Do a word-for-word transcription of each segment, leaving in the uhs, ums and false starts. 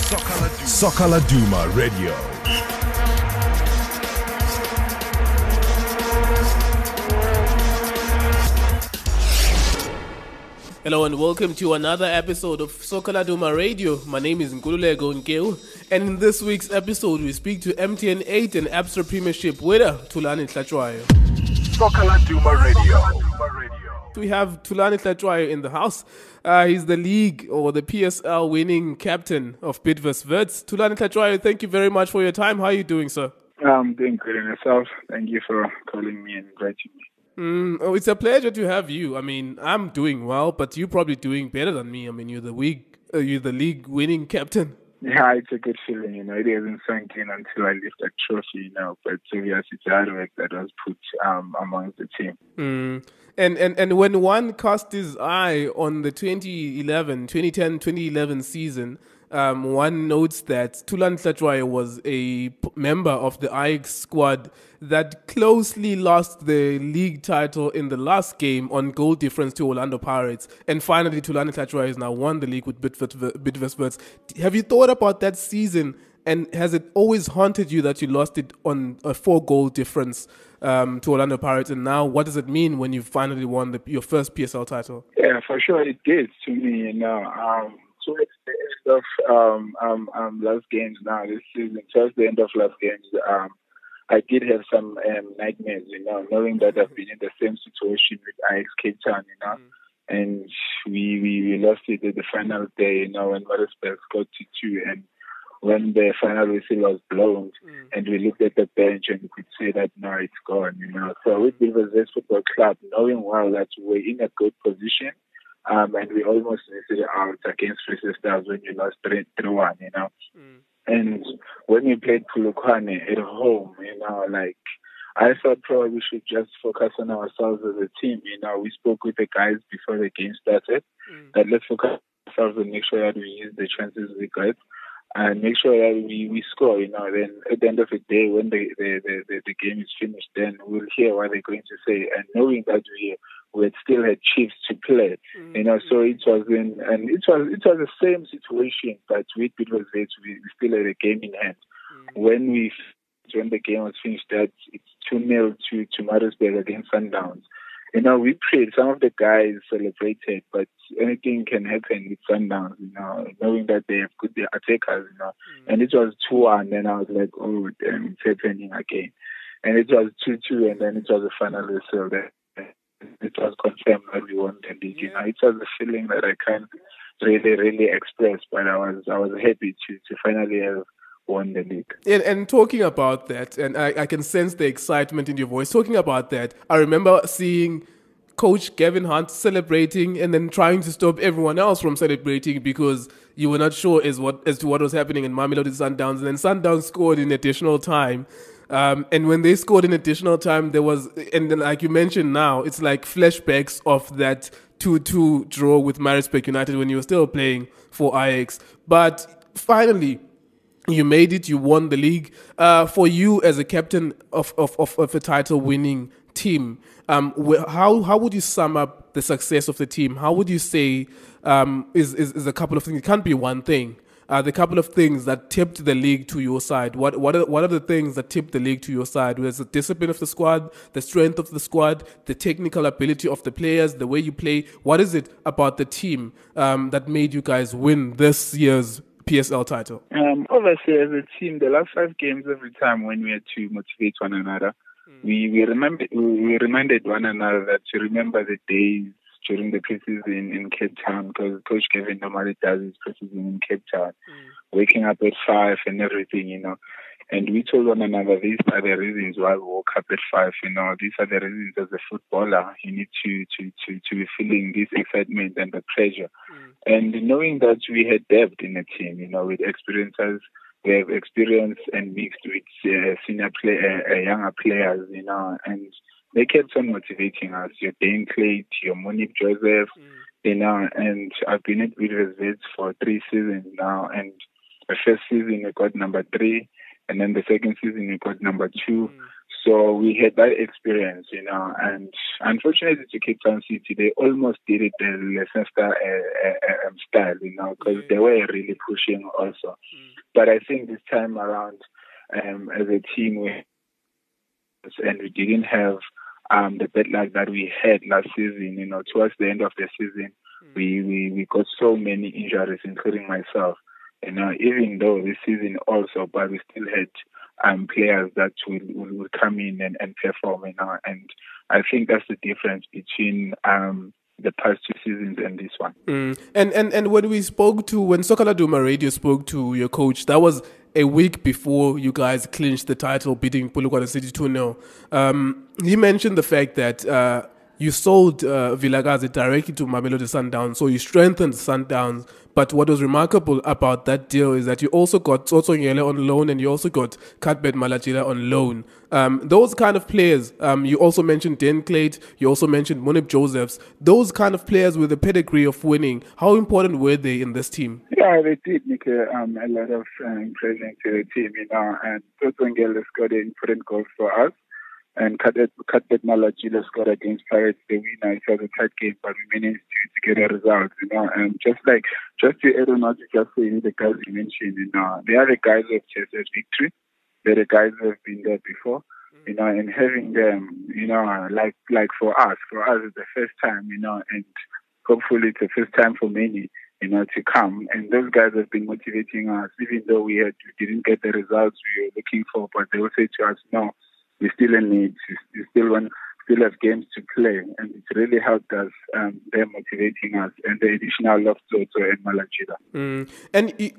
Soccer Laduma Radio. Hello and welcome to another episode of Soccer Laduma Radio. My name is Nkululeko Nkeu, and in this week's episode we speak to M T N eight and Absa Premiership winner Thulani Hlatshwayo. Soccer Laduma Radio. We have Thulani Hlatshwayo in the house. Uh, he's the league or the P S L winning captain of Bidvest Wits. Thulani Hlatshwayo, thank you very much for your time. How are you doing, sir? I'm doing good in yourself. Thank you for calling me and inviting me. Mm, oh, it's a pleasure to have you. I mean, I'm doing well, but you're probably doing better than me. I mean, you're the league, uh, you're the league winning captain. Yeah, it's a good feeling, you know. It hasn't sunk in until I lift that trophy, you know. But obviously, it's hard work that was put um, amongst the team. Mm. And, and and when one cast his eye on the twenty eleven, twenty ten, twenty eleven season, um, one notes that Thulani Hlatshwayo was a p- member of the Ajax squad that closely lost the league title in the last game on goal difference to Orlando Pirates. And finally, Thulani Hlatshwayo has now won the league with Bidvest Wits. Have you thought about that season? And has it always haunted you that you lost it on a four-goal difference um, to Orlando Pirates? And now, what does it mean when you finally won the, your first P S L title? Yeah, for sure it did to me, you know. Um, towards the end of um, um, um, last games now, this season, towards the end of last games, um, I did have some um, nightmares, you know, knowing that I've been in the same situation with Ajax Cape Town, you know. Mm. And we, we, we lost it at the final day, you know, when Maritzburg scored two two, and when the final whistle was blown, mm. and we looked at the bench and we could say that now it's gone, you know. So with Bidvest Wits Football Club, knowing well that we were in a good position, um, and we almost missed it out against Free Stars when we lost three one, you know. Mm. And when we played Polokwane at home, you know, like, I thought probably we should just focus on ourselves as a team, you know. We spoke with the guys before the game started, mm. that let's focus on ourselves and make sure that we use the chances we got, and make sure that we, we score, you know. Then at the end of the day, when the the, the, the game is finished, then we'll hear what they're going to say. And knowing that we we had still had Chiefs to play, mm-hmm. you know, so it was in, and it was it was the same situation, but with Bidvest Wits, we, we still had a game in hand. Mm-hmm. When we when the game was finished, that it's two nil to to Maritzburg against Sundowns. You know, we prayed. Some of the guys celebrated, but anything can happen with Sundowns, you know, knowing that they have good attackers, you know. Mm. And it was two one, and I was like, oh, damn, it's happening again. And it was two two, and then it was a final whistle. It was confirmed that we won the league. Yeah. You know, it was a feeling that I can't really, really express, but I was, I was happy to, to finally have won the league. And, and talking about that, and I, I can sense the excitement in your voice. Talking about that, I remember seeing Coach Gavin Hunt celebrating and then trying to stop everyone else from celebrating because you were not sure as what as to what was happening in Mamelodi Sundowns. And then Sundowns scored in additional time. Um, and when they scored in additional time, there was, and then like you mentioned now, it's like flashbacks of that two two draw with Maritzburg United when you were still playing for Ajax. But finally, you made it, you won the league. Uh, for you as a captain of, of, of, of a title-winning team, um, how how would you sum up the success of the team? How would you say um, is, is, is a couple of things? It can't be one thing. Uh, the couple of things that tipped the league to your side. What what are, what are the things that tipped the league to your side? Was the discipline of the squad, the strength of the squad, the technical ability of the players, the way you play? What is it about the team um, that made you guys win this year's P S L title? Um, obviously, as a team, the last five games, every time when we had to motivate one another, mm. we we remember we reminded one another that to remember the days during the preseason in Cape Town, because Coach Kevin normally does his preseason in Cape Town, mm. waking up at five and everything, you know. And we told one another, these are the reasons why we woke up at five, you know. These are the reasons as a footballer, you need to, to, to, to be feeling this excitement and the pressure. Mm. And knowing that we had depth in the team, you know, with experiences, we have experience and mixed with uh, senior play, uh, younger players, you know, and they kept on motivating us. Your Dane Clayt, your Monique Joseph, mm. you know, and I've been at Bidvest Wits for three seasons now. And the first season we got number three, and then the second season we got number two. Mm. So we had that experience, you know, and unfortunately to Cape Town City, they almost did it the Leicester uh, uh, um, style, you know, because they were really pushing also. Mm. But I think this time around, um, as a team, we and we didn't have um, the bad luck that we had last season. You know, towards the end of the season, mm. we, we we got so many injuries, including myself. You know, even though this season also, but we still had um, players that will, will, will come in and, and perform. You know, and I think that's the difference between um, the past two seasons and this one. Mm. And and and when we spoke to when Soccer Laduma Radio spoke to your coach, that was a week before you guys clinched the title, beating Polokwane City two nil. Um, he mentioned the fact that uh, you sold uh, Vilakazi directly to Mamelodi Sundowns, so you strengthened Sundowns. But what was remarkable about that deal is that you also got Tsotso Ngele on loan and you also got Cuthbert Malachila on loan. Um, those kind of players, um, you also mentioned Dan Clate, you also mentioned Monip Josephs, those kind of players with a pedigree of winning, how important were they in this team? Yeah, they did make a, um, a lot of uh, impression to the team, you know, and Tsotso Ngele scored an important goal for us. And Cuthbert Malachila scored against Pirates the winner. It was a tight game, but we managed to, to get a result, you know. And just like, just to add on what you just said, the guys you mentioned, you know, they are the guys who have chased victory. They're the guys who have been there before, you know, and having them, you know, like like for us, for us it's the first time, you know, and hopefully it's the first time for many, you know, to come. And those guys have been motivating us, even though we had we didn't get the results we were looking for, but they will say to us, no, we still in need. We still want, still have games to play, and it's really helped us. Um, they're motivating us, and the additional love Tsotso and Malachila. Mm. And he,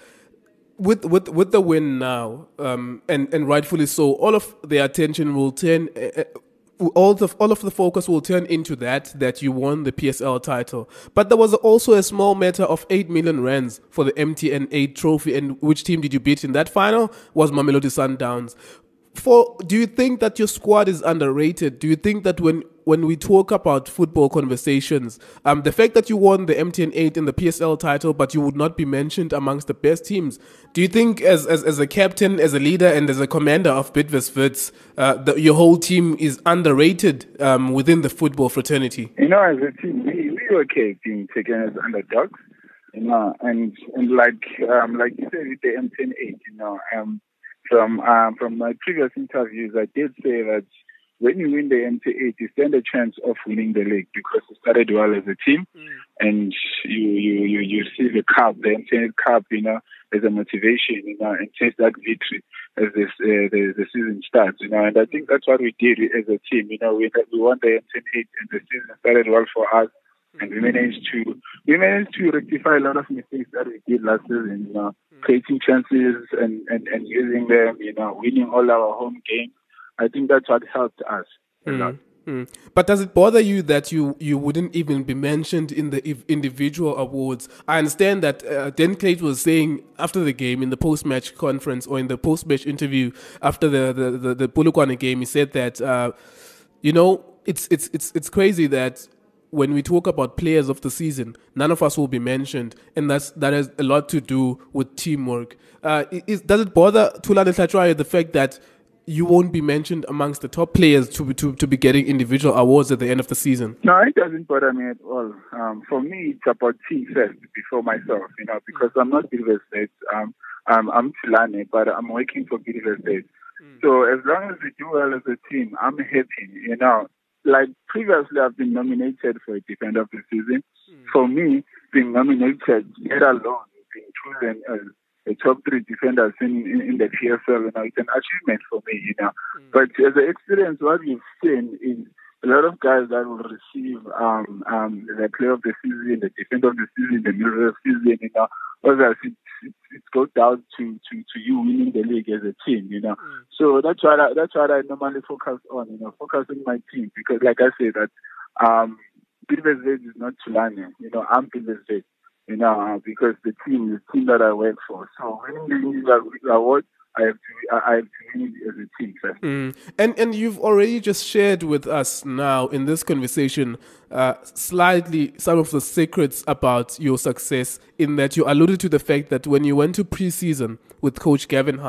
with with with the win now, um, and and rightfully so, all of the attention will turn. Uh, all the all of the focus will turn into that that you won the P S L title. But there was also a small matter of eight million rands for the M T N eight trophy. And which team did you beat in that final? Was Mamelodi Sundowns. For, do you think that your squad is underrated? Do you think that when, when we talk about football conversations, um, the fact that you won the M T N eight and the P S L title, but you would not be mentioned amongst the best teams, do you think as as, as a captain, as a leader, and as a commander of Bidvest Wits, uh, the, your whole team is underrated um, within the football fraternity? You know, as a team, we, we were okay being taken as underdogs, you know, and, and like um, like you said with the M T N eight, you know, um, From um, from my previous interviews, I did say that when you win the M T eight, you stand a chance of winning the league because you started well as a team, mm. and you you you you see the cup, the M T eight Cup, you know, as a motivation, you know, and chase that victory as this uh, the the season starts, you know. And I think that's what we did as a team, you know. We we won the M T eight, and the season started well for us. And we managed to we managed to rectify a lot of mistakes that we did last season, you know, creating chances and, and, and using them, you know, winning all our home games. I think that's what helped us a lot. Mm. But does it bother you that you, you wouldn't even be mentioned in the individual awards? I understand that uh, Dan Clate was saying after the game in the post-match conference or in the post-match interview after the the, the, the Polokwane game, he said that uh, you know it's it's it's it's crazy that when we talk about players of the season, none of us will be mentioned, and that's that has a lot to do with teamwork. Uh, is, does it bother Thulane Hlatshwayo the fact that you won't be mentioned amongst the top players to be, to, to be getting individual awards at the end of the season? No, it doesn't bother me at all. Um, for me, it's about team first before myself, you know, because I'm not Bidvest Wits. Um, um, I'm Thulane, but I'm working for Bidvest Wits. Mm. So as long as we do well as a team, I'm happy, you know. Like previously, I've been nominated for a defender of the season. Mm. For me, being nominated, let alone being chosen as the top three defenders in, in, in the P S L, you know, it's an achievement for me, you know. Mm. But as an experience, what we've seen is a lot of guys that will receive um, um, the player of the season, the defender of the season, the middle of the season, you know. Others, it, it, it goes down to, to, to you winning the league as a team, you know. Mm. So that's what I, that's what I normally focus on, you know, focus on my team because, like I said, that um, Bidvest Wits is not Thulane, you know. I'm Bidvest Wits, you know, uh, because the team is the team that I work for. So winning the award, I have to I have to win it as a team first. Mm. And and you've already just shared with us now in this conversation uh, slightly some of the secrets about your success, in that you alluded to the fact that when you went to pre-season with Coach Gavin Hunt,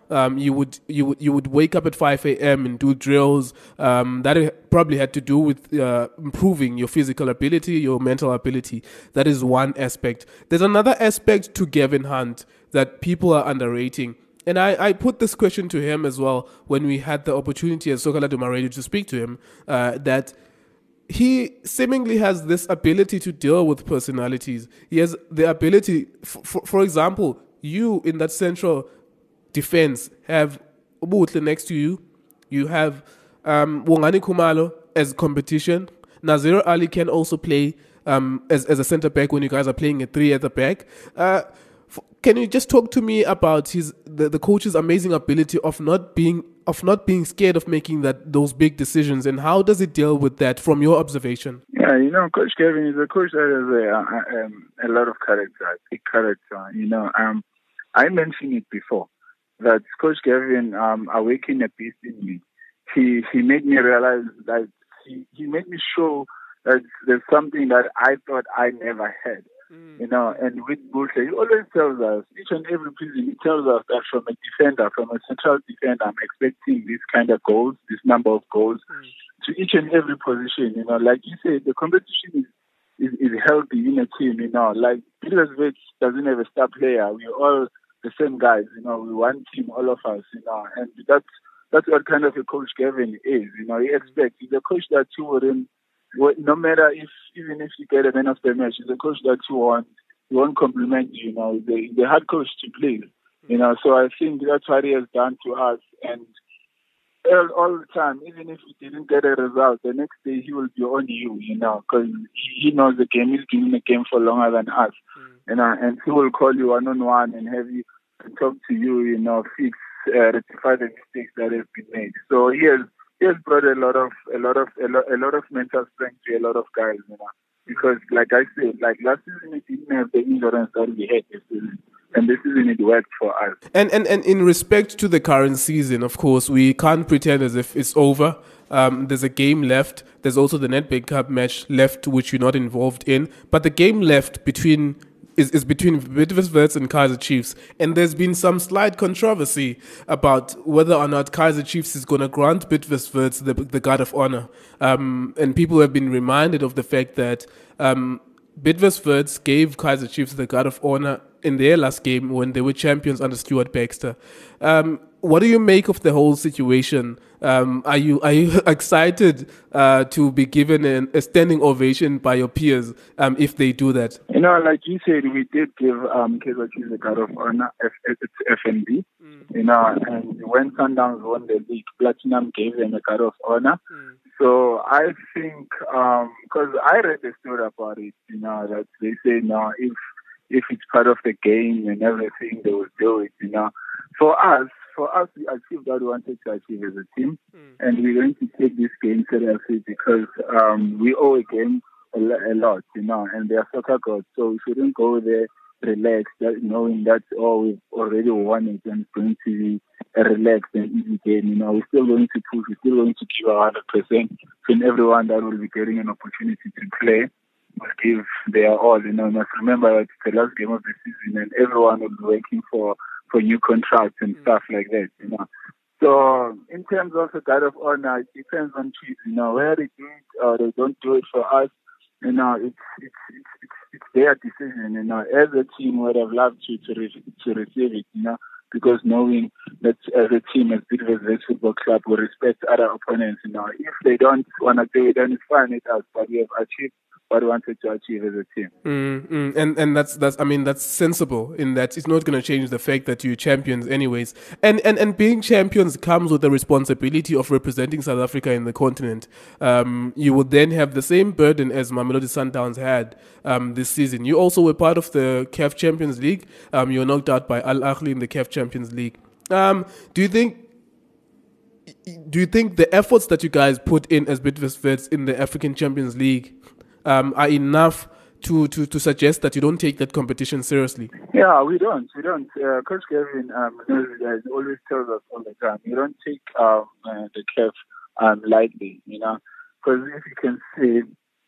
Um, you would you would you would wake up at five a.m. and do drills. Um, that probably had to do with uh, improving your physical ability, your mental ability. That is one aspect. There's another aspect to Gavin Hunt that people are underrating. And I, I put this question to him as well when we had the opportunity at Soka Laduma Radio to speak to him, uh, that he seemingly has this ability to deal with personalities. He has the ability, f- f- for example, you in that central defense have Ubuhle next to you. You have um, Wongani Kumalo as competition. Nazir Ali can also play um, as, as a center back when you guys are playing a three at the back. Uh, f- can you just talk to me about his the, the coach's amazing ability of not being of not being scared of making that those big decisions, and how does it deal with that from your observation? Yeah, you know, Coach Kevin is a coach that has a, a, um, a lot of character, a big character. You know, um, I mentioned it before that Coach Kevin um, awakened a beast in me. He he made me realize that he, he made me show that there's something that I thought I never had. Mm. You know, and with Buhle, he always tells us, each and every season, he tells us that from a defender, from a central defender, I'm expecting this kind of goals, this number of goals, mm. to each and every position. You know, like you said, the competition is, is, is healthy in a team. You know, like Pietersburg doesn't have a star player. We're all the same guys. You know, we're one team, all of us. You know, and that's that's what kind of a coach Gavin is. You know, he expects. He's a coach that you wouldn't. No matter if, even if you get a man of the match, he's a coach that you want, he won't compliment you, you know, the, the hard coach to please, you know, so I think that's what he has done to us, and all, all the time, even if he didn't get a result, the next day he will be on you, you know, because he knows the game, he's been in the game for longer than us, mm. you know, and he will call you one-on-one and have you, and talk to you, you know, fix, uh, rectify the mistakes that have been made. So he has He has brought a lot of a lot of a lot, a lot of mental strength to a lot of guys, you know. Because, like I said, like last season we didn't have the endurance that we had this season, and this season it worked for us. And and and in respect to the current season, of course, we can't pretend as if it's over. Um, there's a game left. There's also the Nedbank Cup match left, which you're not involved in. But the game left between. Is, is between Bidvest and Kaizer Chiefs, and there's been some slight controversy about whether or not Kaizer Chiefs is going to grant Bidvest the, the guard of honor, um, and people have been reminded of the fact that um, Bidvest gave Kaizer Chiefs the guard of honor in their last game when they were champions under Stuart Baxter. Um, what do you make of the whole situation? Um, are you are you excited uh, to be given an, a standing ovation by your peers um, if they do that? You know, like you said, we did give um, Kaizer Chiefs the guard of honor, F- F N B. Mm. You know, and when Sundowns won the league, Platinum gave them a guard of honor. Mm. So I think, because um, I read the story about it, you know, that they say no, if if it's part of the game and everything, they will do it. You know, for us. For us, we achieved what we wanted to achieve as a team, mm. and we're going to take this game seriously because um, we owe a game a, a lot, you know, and they are soccer gods, so we shouldn't go there relaxed, that, knowing that, oh, we've already won it and it's going to be a relaxed and easy game, you know. We're still going to push, we're still going to give our one hundred percent, and everyone that will be getting an opportunity to play will give their all, you know. You must remember that it's the last game of the season and everyone will be working for for new contracts and stuff like that, you know. So in terms of the guard of honor, it depends on Chiefs, you know, where they do it or they don't do it for us, you know, it's it's it's it's, it's their decision, you know. As a team, would have loved to to, re- to receive it, you know, because knowing that as a team, as big as this football club, we respect other opponents, you know. If they don't want to do it, then it's fine with us, but we have achieved what we wanted to achieve as a team. Mm, mm. And and that's that's I mean that's sensible in that it's not going to change the fact that you're champions anyways. And and and being champions comes with the responsibility of representing South Africa in the continent. Um, you would then have the same burden as Mamelodi Sundowns had um, this season. You also were part of the C A F Champions League. Um, you were knocked out by Al Ahly in the C A F Champions League. Um, do you think? Do you think the efforts that you guys put in as Bidvest in the African Champions League Um, are enough to, to, to suggest that you don't take that competition seriously? Yeah, we don't. We don't. Uh, Coach Kevin um, always tells us all the time, you don't take um, uh, the C A F um, lightly, you know, because if you can see,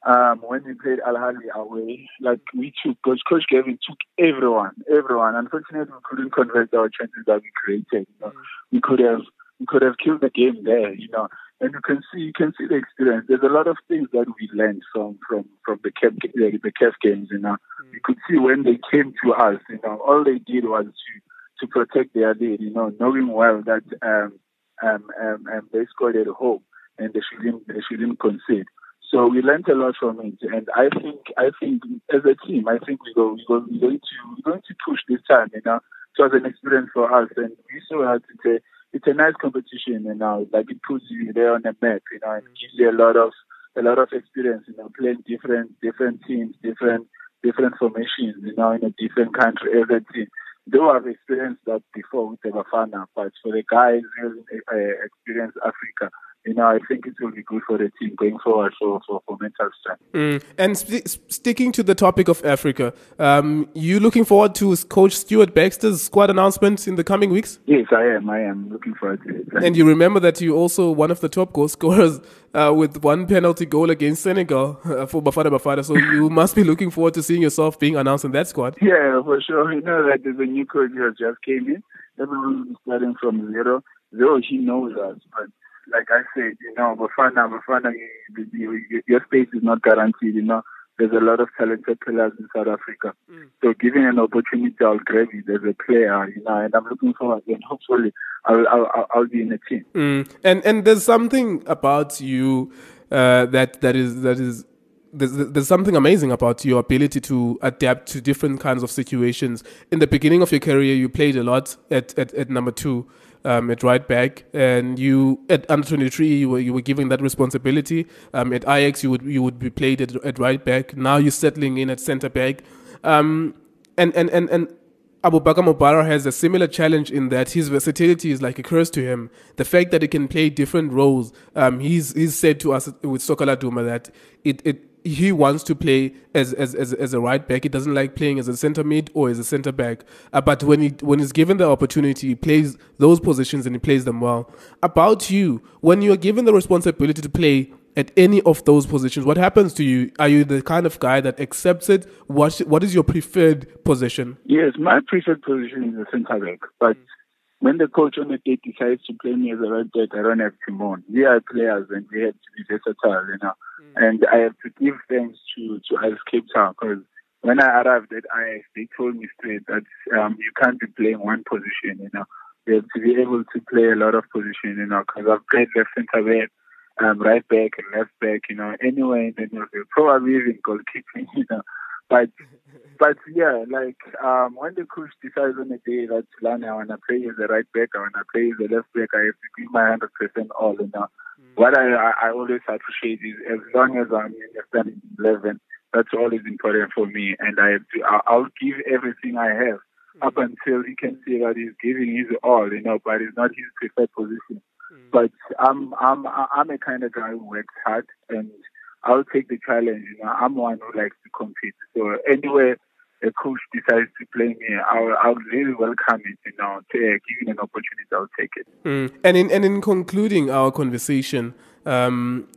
Um, when we played Al Ahly away, like we took, Coach, Coach Gavin took everyone, everyone. Unfortunately, we couldn't convert our chances that we created. You know, we could have, we could have killed the game there. You know, and you can see, you can see the experience. There's a lot of things that we learned from from from the C A F, the, the C A F games. You know, you could see when they came to us. You know, all they did was to to protect their lead. You know, knowing well that um um um, um they scored at home and they shouldn't they shouldn't concede. So we learned a lot from it, and I think I think as a team, I think we go we go we're going to we're going to push this time. You know, it was an experience for us, and we saw that it's a it's a nice competition. You know, like it puts you there on the map. You know, and gives you a lot of a lot of experience. You know, playing different different teams, different different formations. You know, in a different country, every team. Though I've experienced that before with the Bafana, but for the guys who uh, experience Africa, you know, I think it will be good for the team going forward for, for, for mental strength. Mm. And st- sticking to the topic of Africa, um, you looking forward to Coach Stuart Baxter's squad announcements in the coming weeks? Yes, I am. I am looking forward to it. And you remember that you also one of the top goal scorers uh, with one penalty goal against Senegal uh, for Bafana Bafana. So you must be looking forward to seeing yourself being announced in that squad. Yeah, for sure. You know that there's a new coach who has just came in. Everyone is starting from zero. Though he knows us, but like I said, you know, Bafana, Bafana, you, you, your space is not guaranteed. You know, there's a lot of talented players in South Africa. Mm. So giving an opportunity, I'll grab it as a player, you know, and I'm looking forward, and hopefully I'll I'll, I'll be in the team. Mm. And and there's something about you uh, that that is that is. There's, there's something amazing about your ability to adapt to different kinds of situations. In the beginning of your career, you played a lot at, at, at number two, um, at right back, and you at under twenty-three you were you were given that responsibility. Um, at Ajax, you would you would be played at, at right back. Now you're settling in at centre back, um, and and and and. Abubakar Mobara has a similar challenge in that his versatility is like a curse to him. The fact that he can play different roles, um, he's he's said to us with Soccer Laduma that it, it he wants to play as, as as as a right back. He doesn't like playing as a centre mid or as a centre back. Uh, but when he when he's given the opportunity, he plays those positions and he plays them well. About you, when you are given the responsibility to play at any of those positions, what happens to you? Are you the kind of guy that accepts it? What What is your preferred position? Yes, my preferred position is a centre back. But mm. when the coach on the day decides to play me as a right back, I don't have to mourn. We are players and we have to be versatile, you know. Mm. And I have to give thanks to to Ajax Cape Town, because when I arrived at Ajax, they told me straight that um, you can't be playing one position, you know. You have to be able to play a lot of positions, you know, because I've played left centre back, Um, right back and left back, you know, anywhere in the midfield, probably even goalkeeping, you know. But, but yeah, like um, when the coach decides on a day that Lana, I want to play as a right back, I want to play as a left back, I have to give my one hundred percent all, you know. Mm. What I, I always appreciate is as long as I'm in the starting eleven, that's all is important for me, and I have to, I'll give everything I have mm. up until he can see that he's giving his all, you know, but it's not his preferred position. Mm. But I'm I'm I'm a kind of guy who works hard, and I'll take the challenge. You know, I'm one who likes to compete. So anywhere a coach decides to play me, I'll I'll really welcome it. You know, to, uh, given an opportunity, I'll take it. Mm. And in and in concluding our conversation, um,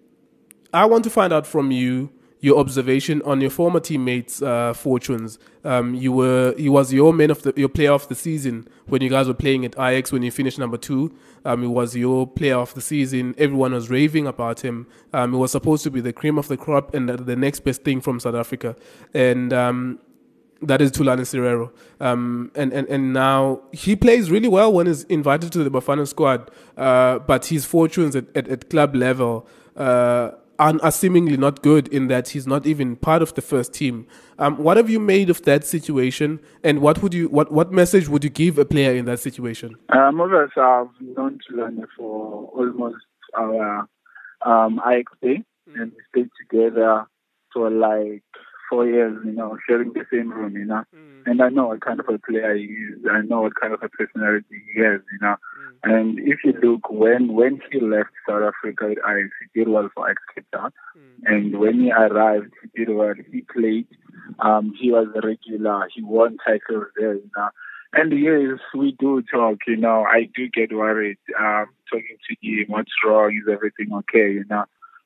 I want to find out from you your observation on your former teammates' uh, fortunes. Um, you were he was your man of the your player of the season when you guys were playing at Ajax when you finished number two. Um, he was your player of the season. Everyone was raving about him. Um, he was supposed to be the cream of the crop and the, the next best thing from South Africa. And um, that is Thulani Serero. Um, and, and, and now he plays really well when he's invited to the Bafana squad. Uh, but his fortunes at, at, at club level uh, are, are seemingly not good in that he's not even part of the first team. Um, what have you made of that situation, and what would you what, what message would you give a player in that situation? Um, obviously, I've known Thulani for almost our um, I X P, mm. and we stayed together for like four years, you know, sharing the same room, you know. Mm. And I know what kind of a player he is. I know what kind of a personality he has, you know. Mm. And if you look, when when he left South Africa, I he did well for Ajax Cape Town. Mm. And when he arrived, he did well. He played. Um, he was a regular. He won titles there, you know. And yes, we do talk, you know. I do get worried um, talking to him. What's wrong? Is everything okay, you know?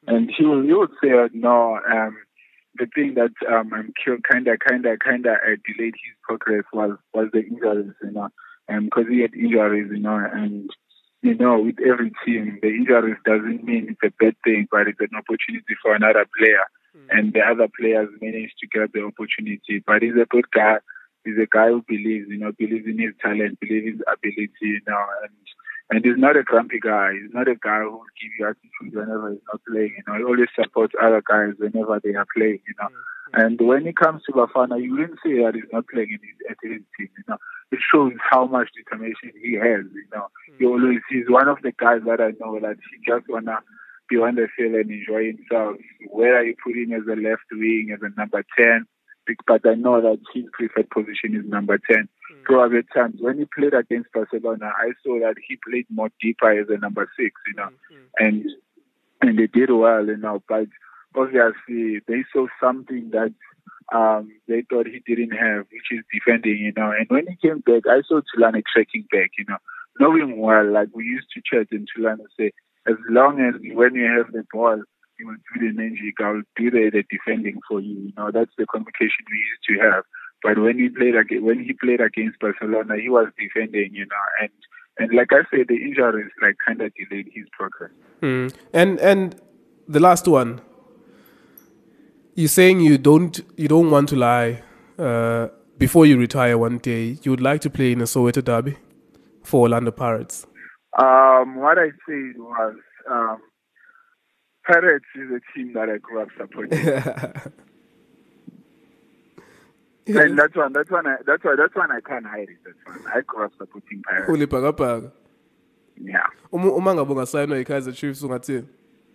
And he will, he would say, uh, no, um, the thing that um, kind of, kind of, kind of uh, delayed his progress was, was the injuries, you know, because um, he had injuries, you know, and, you know, with every team, the injuries doesn't mean it's a bad thing, but it's an opportunity for another player. Mm. And the other players managed to get the opportunity. But he's a good guy. He's a guy who believes, you know, believes in his talent, believes in his ability, you know, and and he's not a grumpy guy. He's not a guy who will give you attitude whenever he's not playing. You know, he always supports other guys whenever they are playing, you know. Mm-hmm. And when it comes to Bafana, you wouldn't say that he's not playing in his, at his team, you know. It shows how much determination he has, you know. Mm-hmm. He always, he's one of the guys that I know that he just want to be on the field and enjoy himself. Whether you put him as a left wing, as a number ten, but I know that his preferred position is number ten. Mm. Throughout the times when he played against Barcelona, I saw that he played more deeper as a number six, you know, mm-hmm. and and they did well, you know. But obviously, they saw something that um, they thought he didn't have, which is defending, you know. And when he came back, I saw Tulane tracking back, you know, knowing well, like we used to chat in Tulane and say, as long as when you have the ball, you will do the magic, I will do the, the defending for you. You know, that's the communication we used to have. But when he played against, when he played against Barcelona, he was defending, you know, and and like I said, the injuries like kind of delayed his progress. Mm. And and the last one, you're saying you don't you don't want to lie. Uh, before you retire one day, you would like to play in a Soweto derby for Orlando Pirates. Um, what I said was. Um, Pirates is a team that I grew up supporting, and that's one. That's one. I, that's why. That's one I can't hide it. That's one. I grew up supporting Pirates. Ulibhakabhaka. Yeah. Uma uma ngabe ungasayinwa yiKaizer Chiefs ungathini?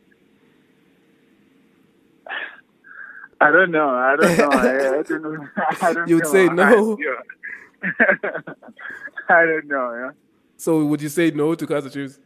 I don't know. I don't know. I, I don't know. I don't You'd know. say no. I, yeah. I don't know. Yeah. So would you say no to Kaizer Chiefs?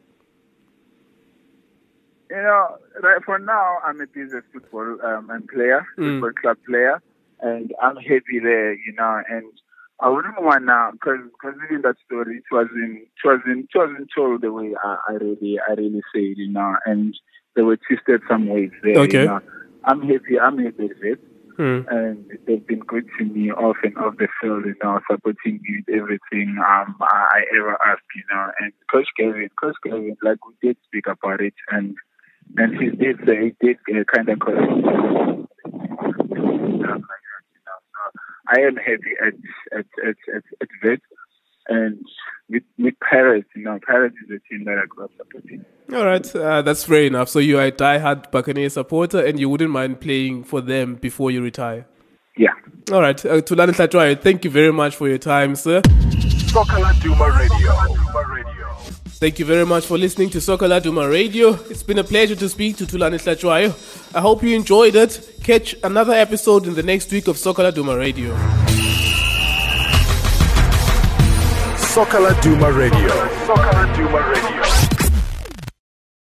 You know, right for now, I'm a business football um, and player, mm. football club player, and I'm happy there, you know. And I wouldn't want now, because even that story, it wasn't, it wasn't, it wasn't told the way I, I really, I really say it, you know. And they were twisted some ways there. Okay. You know? I'm happy. I'm happy with it, mm. and they've been good to me off and off the field, you know, supporting me with everything um, I, I ever asked, you know. And Coach Kevin, Coach Kevin, like we did speak about it, and. And he did say, he did uh, kind of correct. So I am happy at at at at, at Vet, and with with Pirates, you know, Pirates is a team that I grew up supporting. All right, uh, that's fair enough. So you are a die-hard Buccaneer supporter, and you wouldn't mind playing for them before you retire. Yeah. All right, uh, Thulani Hlatshwayo, thank you very much for your time, sir. Soccer Laduma Radio. Laduma Radio. Thank you very much for listening to Soccer Laduma Radio. It's been a pleasure to speak to Thulani Hlatshwayo. I hope you enjoyed it. Catch another episode in the next week of Soccer Laduma Radio. Soccer Laduma Radio. Soccer Laduma Radio.